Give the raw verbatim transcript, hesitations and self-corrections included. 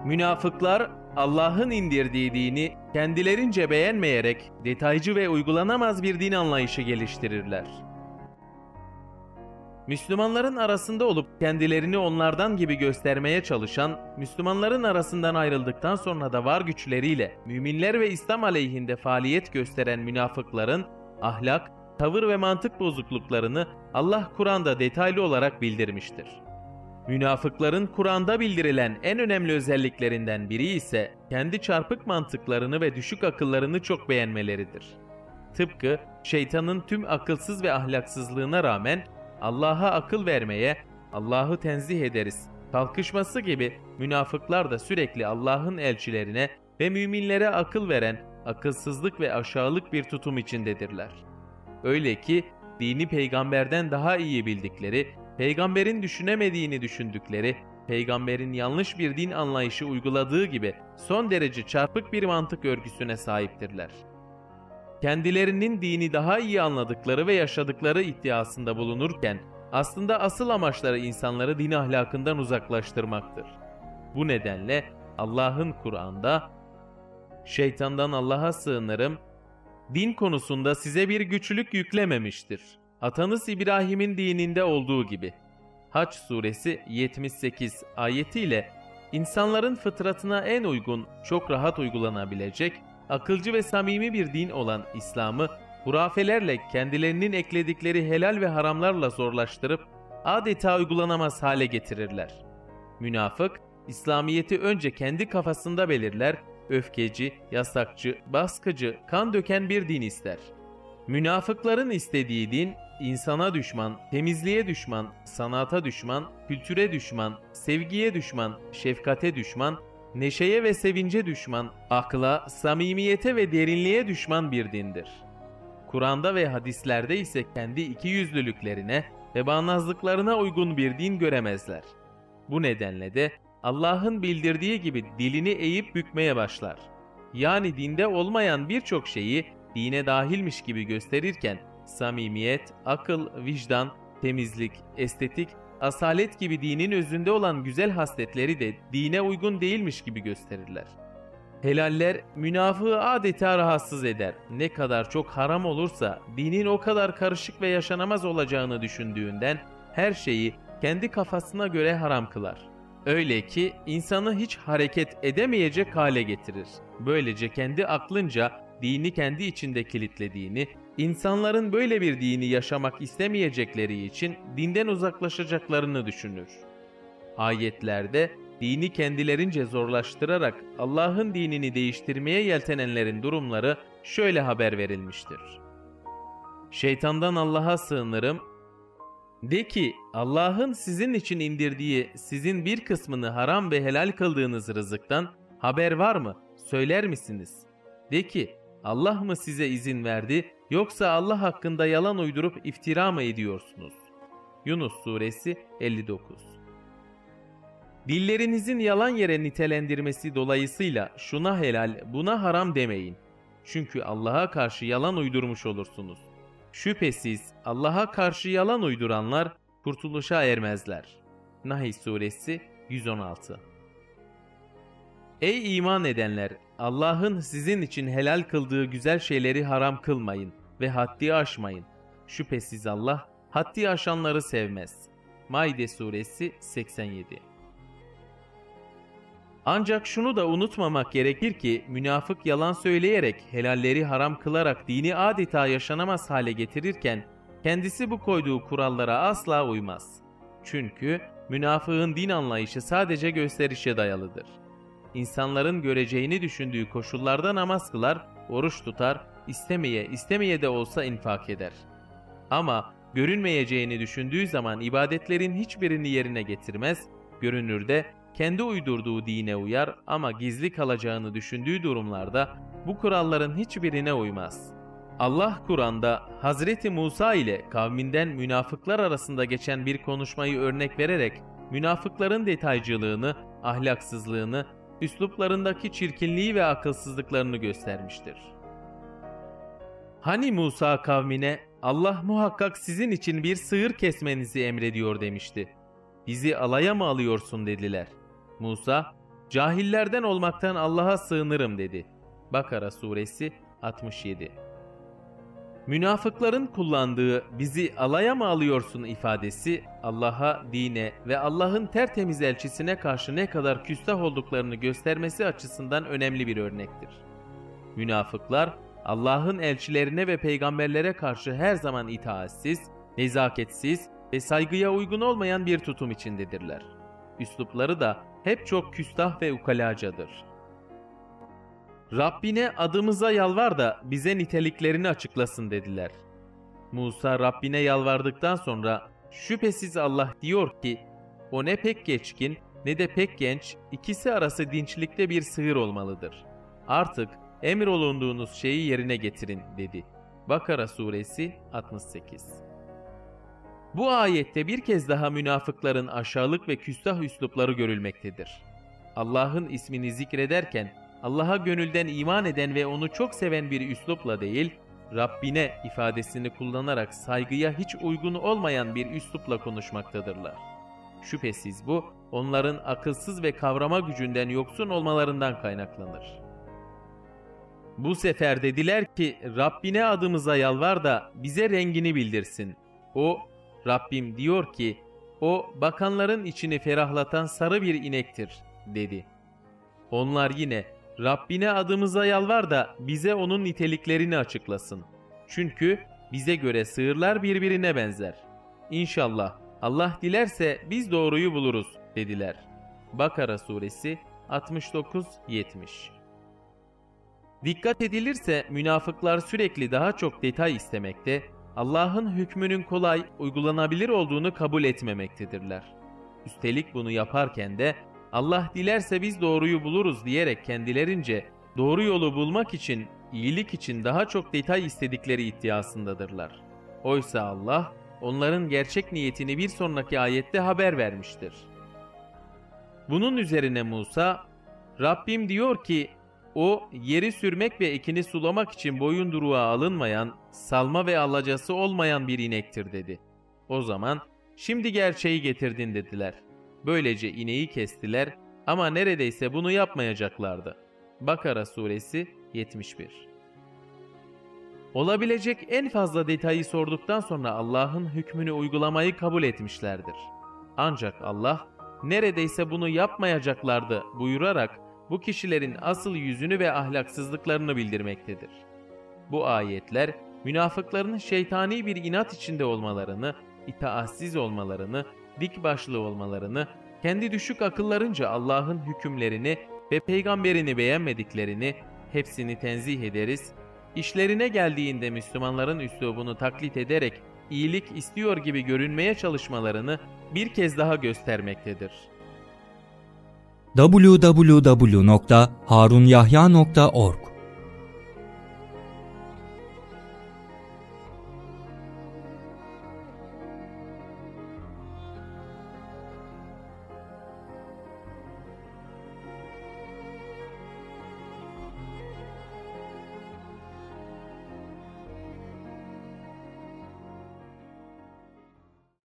Münafıklar Allah'ın indirdiği dini kendilerince beğenmeyerek detaycı ve uygulanamaz bir din anlayışı geliştirirler. Müslümanların arasında olup kendilerini onlardan gibi göstermeye çalışan, Müslümanların arasından ayrıldıktan sonra da var güçleriyle müminler ve İslam aleyhinde faaliyet gösteren münafıkların ahlak, tavır ve mantık bozukluklarını Allah Kur'an'da detaylı olarak bildirmiştir. Münafıkların Kur'an'da bildirilen en önemli özelliklerinden biri ise kendi çarpık mantıklarını ve düşük akıllarını çok beğenmeleridir. Tıpkı şeytanın tüm akılsız ve ahlaksızlığına rağmen Allah'a akıl vermeye, Allah'ı tenzih ederiz kalkışması gibi münafıklar da sürekli Allah'ın elçilerine ve müminlere akıl veren akılsızlık ve aşağılık bir tutum içindedirler. Öyle ki dini peygamberden daha iyi bildikleri, peygamberin düşünemediğini düşündükleri, peygamberin yanlış bir din anlayışı uyguladığı gibi son derece çarpık bir mantık örgüsüne sahiptirler. Kendilerinin dini daha iyi anladıkları ve yaşadıkları iddiasında bulunurken aslında asıl amaçları insanları din ahlakından uzaklaştırmaktır. Bu nedenle Allah'ın Kur'an'da "Şeytandan Allah'a sığınırım, din konusunda size bir güçlük yüklememiştir. Atanız İbrahim'in dininde olduğu gibi." Hac suresi yetmiş sekiz ayetiyle insanların fıtratına en uygun, çok rahat uygulanabilecek, akılcı ve samimi bir din olan İslam'ı hurafelerle kendilerinin ekledikleri helal ve haramlarla zorlaştırıp adeta uygulanamaz hale getirirler. Münafık, İslamiyet'i önce kendi kafasında belirler, öfkeci, yasakçı, baskıcı, kan döken bir din ister. Münafıkların istediği din, insana düşman, temizliğe düşman, sanata düşman, kültüre düşman, sevgiye düşman, şefkate düşman, neşeye ve sevince düşman, akla, samimiyete ve derinliğe düşman bir dindir. Kur'an'da ve hadislerde ise kendi ikiyüzlülüklerine ve bağnazlıklarına uygun bir din göremezler. Bu nedenle de Allah'ın bildirdiği gibi dilini eğip bükmeye başlar. Yani dinde olmayan birçok şeyi dine dahilmiş gibi gösterirken samimiyet, akıl, vicdan, temizlik, estetik, asalet gibi dinin özünde olan güzel hasletleri de dine uygun değilmiş gibi gösterirler. Helaller münafığı adeta rahatsız eder. Ne kadar çok haram olursa dinin o kadar karışık ve yaşanamaz olacağını düşündüğünden her şeyi kendi kafasına göre haram kılar. Öyle ki insanı hiç hareket edemeyecek hale getirir. Böylece kendi aklınca dini kendi içinde kilitlediğini, insanların böyle bir dini yaşamak istemeyecekleri için dinden uzaklaşacaklarını düşünür. Ayetlerde dini kendilerince zorlaştırarak Allah'ın dinini değiştirmeye yeltenenlerin durumları şöyle haber verilmiştir. "Şeytandan Allah'a sığınırım. De ki Allah'ın sizin için indirdiği sizin bir kısmını haram ve helal kıldığınız rızıktan haber var mı? Söyler misiniz? De ki Allah mı size izin verdi yoksa Allah hakkında yalan uydurup iftira mı ediyorsunuz?" Yunus suresi elli dokuz. Dillerinizin yalan yere nitelendirmesi dolayısıyla şuna helal, buna haram demeyin. Çünkü Allah'a karşı yalan uydurmuş olursunuz. Şüphesiz Allah'a karşı yalan uyduranlar kurtuluşa ermezler. Nahl suresi yüz on altı. Ey iman edenler! Allah'ın sizin için helal kıldığı güzel şeyleri haram kılmayın ve haddi aşmayın. Şüphesiz Allah haddi aşanları sevmez. Maide suresi seksen yedi. Ancak şunu da unutmamak gerekir ki münafık yalan söyleyerek helalleri haram kılarak dini adeta yaşanamaz hale getirirken kendisi bu koyduğu kurallara asla uymaz. Çünkü münafığın din anlayışı sadece gösterişe dayalıdır. İnsanların göreceğini düşündüğü koşullarda namaz kılar, oruç tutar, istemeye istemeye de olsa infak eder. Ama görünmeyeceğini düşündüğü zaman ibadetlerin hiçbirini yerine getirmez, görünürde kendi uydurduğu dine uyar ama gizli kalacağını düşündüğü durumlarda bu kuralların hiçbirine uymaz. Allah Kur'an'da Hazreti Musa ile kavminden münafıklar arasında geçen bir konuşmayı örnek vererek münafıkların detaycılığını, ahlaksızlığını, üsluplarındaki çirkinliği ve akılsızlıklarını göstermiştir. Hani Musa kavmine Allah muhakkak sizin için bir sığır kesmenizi emrediyor demişti. Bizi alaya mı alıyorsun dediler. Musa, Cahillerden olmaktan Allah'a sığınırım dedi. Bakara suresi altmış yedi. Münafıkların kullandığı bizi alaya mı alıyorsun ifadesi Allah'a, dine ve Allah'ın tertemiz elçisine karşı ne kadar küstah olduklarını göstermesi açısından önemli bir örnektir. Münafıklar Allah'ın elçilerine ve peygamberlere karşı her zaman itaatsiz, nezaketsiz ve saygıya uygun olmayan bir tutum içindedirler. Üslupları da hep çok küstah ve ukalacadır. Rabbine adımıza yalvar da bize niteliklerini açıklasın dediler. Musa Rabbine yalvardıktan sonra şüphesiz Allah diyor ki o ne pek geçkin ne de pek genç, ikisi arası dinçlikte bir sığır olmalıdır. Artık emrolunduğunuz şeyi yerine getirin dedi. Bakara suresi altmış sekiz. Bu ayette bir kez daha münafıkların aşağılık ve küstah üslupları görülmektedir. Allah'ın ismini zikrederken Allah'a gönülden iman eden ve onu çok seven bir üslupla değil, Rabbine ifadesini kullanarak saygıya hiç uygun olmayan bir üslupla konuşmaktadırlar. Şüphesiz bu, onların akılsız ve kavrama gücünden yoksun olmalarından kaynaklanır. Bu sefer dediler ki, Rabbine adımıza yalvar da bize rengini bildirsin. O, Rabbim diyor ki, o bakanların içini ferahlatan sarı bir inektir, dedi. Onlar yine, Rabbine adımıza yalvar da bize onun niteliklerini açıklasın. Çünkü bize göre sığırlar birbirine benzer. İnşallah Allah dilerse biz doğruyu buluruz dediler. Bakara suresi altmış dokuz yetmiş. Dikkat edilirse münafıklar sürekli daha çok detay istemekte, Allah'ın hükmünün kolay, uygulanabilir olduğunu kabul etmemektedirler. Üstelik bunu yaparken de Allah dilerse biz doğruyu buluruz diyerek kendilerince doğru yolu bulmak için, iyilik için daha çok detay istedikleri iddiasındadırlar. Oysa Allah onların gerçek niyetini bir sonraki ayette haber vermiştir. Bunun üzerine Musa, Rabbim diyor ki, o yeri sürmek ve ekini sulamak için boyunduruğa alınmayan, salma ve alacası olmayan bir inektir dedi. O zaman, şimdi gerçeği getirdin dediler. Böylece ineği kestiler ama neredeyse bunu yapmayacaklardı. Bakara suresi yetmiş bir. Olabilecek en fazla detayı sorduktan sonra Allah'ın hükmünü uygulamayı kabul etmişlerdir. Ancak Allah neredeyse bunu yapmayacaklardı buyurarak bu kişilerin asıl yüzünü ve ahlaksızlıklarını bildirmektedir. Bu ayetler münafıkların şeytani bir inat içinde olmalarını, itaatsiz olmalarını, dik başlı olmalarını, kendi düşük akıllarınca Allah'ın hükümlerini ve peygamberini beğenmediklerini hepsini tenzih ederiz. İşlerine geldiğinde Müslümanların üslubunu taklit ederek iyilik istiyor gibi görünmeye çalışmalarını bir kez daha göstermektedir. double-u double-u double-u nokta harunyahya nokta org